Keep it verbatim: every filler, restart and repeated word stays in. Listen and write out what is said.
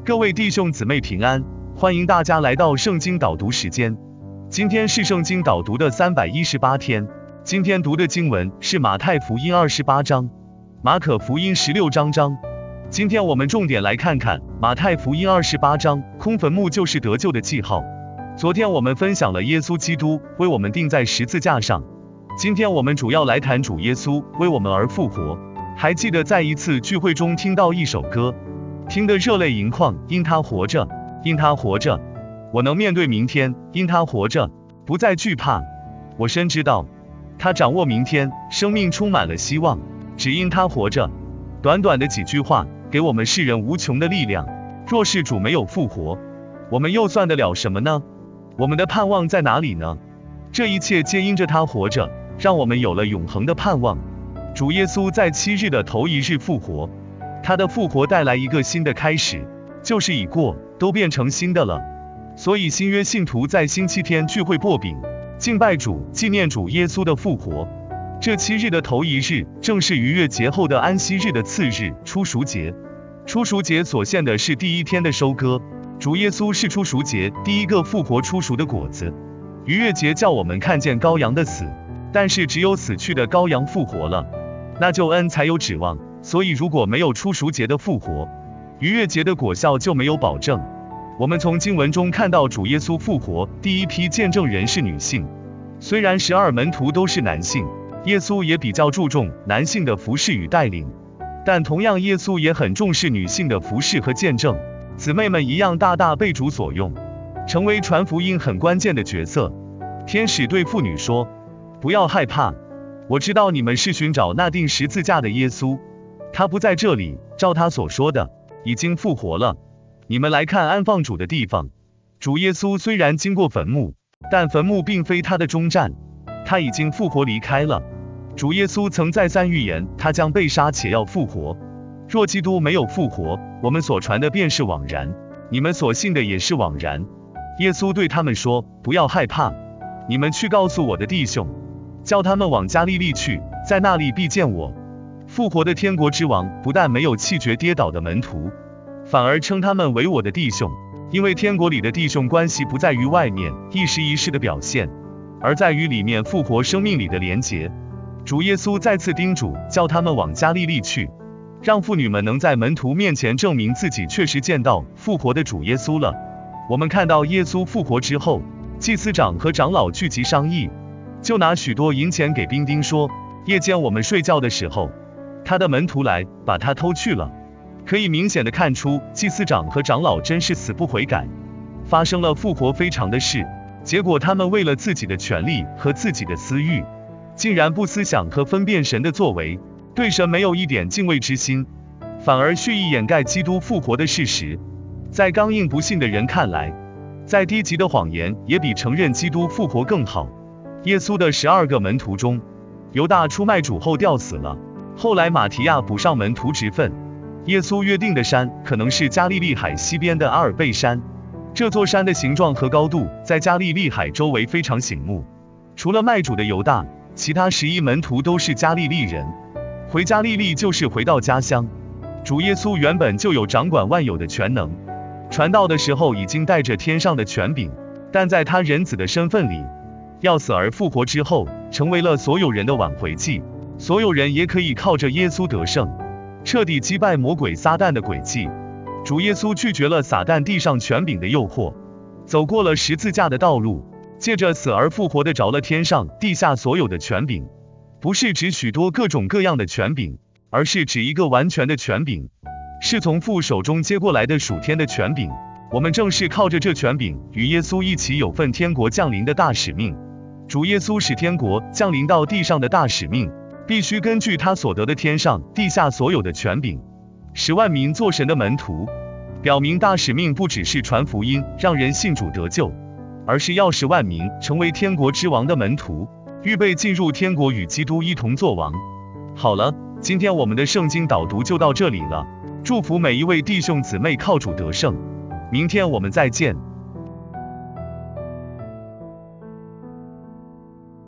各位弟兄姊妹平安，欢迎大家来到圣经导读时间。今天是圣经导读的三百一十八天，今天读的经文是马太福音二十八章，马可福音十六章章。今天我们重点来看看马太福音二十八章，空坟墓就是得救的记号。昨天我们分享了耶稣基督为我们钉在十字架上，今天我们主要来谈主耶稣为我们而复活。还记得在一次聚会中听到一首歌，听得热泪盈眶，因他活着，因他活着，我能面对明天，因他活着，不再惧怕。我深知道，他掌握明天，生命充满了希望，只因他活着。短短的几句话，给我们世人无穷的力量。若是主没有复活，我们又算得了什么呢？我们的盼望在哪里呢？这一切皆因着他活着，让我们有了永恒的盼望。主耶稣在七日的头一日复活，他的复活带来一个新的开始，就是已过都变成新的了。所以新约信徒在星期天聚会擘饼，敬拜主，纪念主耶稣的复活。这七日的头一日，正是逾越节后的安息日的次日，初熟节。初熟节所献的是第一天的收割，主耶稣是初熟节第一个复活初熟的果子。逾越节叫我们看见羔羊的死，但是只有死去的羔羊复活了，那救恩才有指望。所以如果没有初熟节的复活，逾越节的果效就没有保证。我们从经文中看到主耶稣复活第一批见证人是女性，虽然十二门徒都是男性，耶稣也比较注重男性的服事与带领，但同样耶稣也很重视女性的服事和见证。姊妹们一样大大被主所用，成为传福音很关键的角色。天使对妇女说，不要害怕，我知道你们是寻找那钉十字架的耶稣，他不在这里，照他所说的，已经复活了。你们来看安放主的地方。主耶稣虽然经过坟墓，但坟墓并非他的终站，他已经复活离开了。主耶稣曾再三预言，他将被杀且要复活。若基督没有复活，我们所传的便是枉然，你们所信的也是枉然。耶稣对他们说，不要害怕，你们去告诉我的弟兄，叫他们往加利利去，在那里必见我。复活的天国之王不但没有弃绝跌倒的门徒，反而称他们为我的弟兄，因为天国里的弟兄关系不在于外面一时一事的表现，而在于里面复活生命里的连结。主耶稣再次叮嘱，叫他们往加利利去，让妇女们能在门徒面前证明自己确实见到复活的主耶稣了。我们看到耶稣复活之后，祭司长和长老聚集商议，就拿许多银钱给兵丁说，夜间我们睡觉的时候，他的门徒来把他偷去了。可以明显的看出，祭司长和长老真是死不悔改，发生了复活非常的事，结果他们为了自己的权利和自己的私欲，竟然不思想和分辨神的作为，对神没有一点敬畏之心，反而蓄意掩盖基督复活的事实。在刚硬不信的人看来，再低级的谎言也比承认基督复活更好。耶稣的十二个门徒中，犹大出卖主后吊死了，后来马提亚补上门徒职分。耶稣约定的山可能是加利利海西边的阿尔贝山，这座山的形状和高度在加利利海周围非常醒目。除了卖主的犹大，其他十一门徒都是加利利人。回加利利就是回到家乡。主耶稣原本就有掌管万有的全能，传道的时候已经带着天上的权柄，但在他人子的身份里，要死而复活之后，成为了所有人的挽回祭。所有人也可以靠着耶稣得胜，彻底击败魔鬼撒旦的诡计。主耶稣拒绝了撒旦地上权柄的诱惑，走过了十字架的道路，借着死而复活的着了天上地下所有的权柄。不是指许多各种各样的权柄，而是指一个完全的权柄，是从父手中接过来的属天的权柄。我们正是靠着这权柄，与耶稣一起有份天国降临的大使命。主耶稣使天国降临到地上的大使命，必须根据他所得的天上地下所有的权柄，使万民做神的门徒。表明大使命不只是传福音让人信主得救，而是要使万民成为天国之王的门徒，预备进入天国与基督一同作王。好了，今天我们的圣经导读就到这里了，祝福每一位弟兄姊妹靠主得胜，明天我们再见。